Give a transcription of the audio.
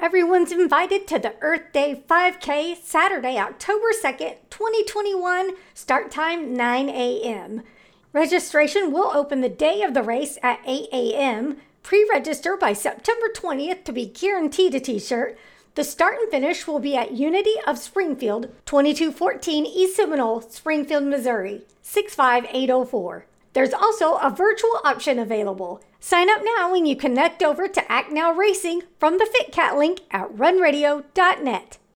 Everyone's invited to the Earth Day 5K, Saturday, October 2nd, 2021, start time 9 a.m. Registration will open the day of the race at 8 a.m. Pre-register by September 20th to be guaranteed a t-shirt. The start and finish will be at Unity of Springfield, 2214 East Seminole, Springfield, Missouri, 65804. There's also a virtual option available. Sign up now when you connect over to Act Now Racing from the FitCat link at runradio.net.